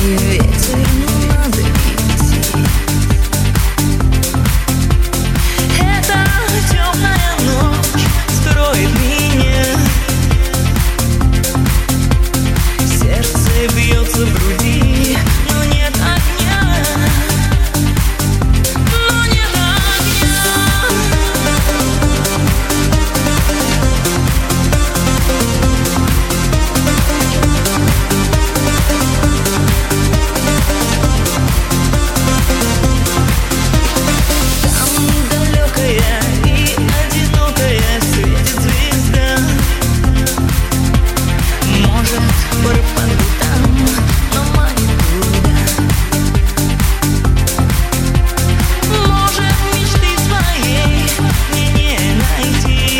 ветер, но надо идти. Эта темная ночь скроет меня. Сердце бьется в груди, но нет огня. Но нет огня. Там далекая и одинокая светит звезда. Может, пропаду там, но манит туда. Может, мечты своей мне не найти.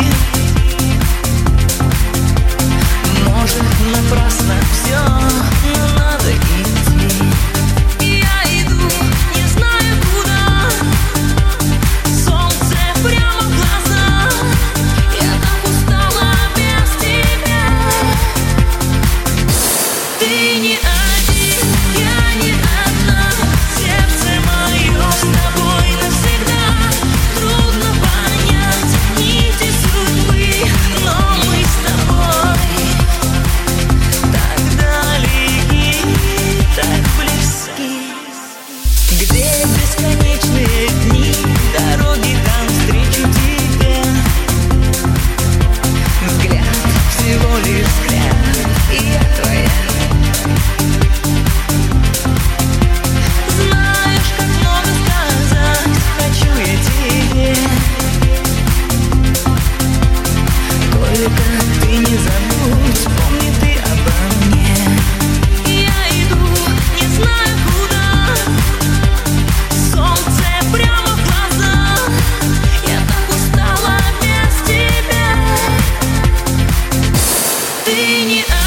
Может, напрасно все, но надо идти. И я иду, не знаю куда. Солнце прямо в глаза. Я так устала без тебя. Ты не один, я не одна. Сердце мое с тобой навсегда. Трудно понять нити судьбы, но мы с тобой так далеки, так близки. Где бесконечные дни, дороги, там встречу тебя. Взгляд, всего лишь взгляд, и я твоя. Знаешь, как много сказать хочу я тебе. Только ты не забудь, помни ты обо мне. И я иду, не знаю куда. Солнце прямо в глаза. Я так устала без тебя. Ты не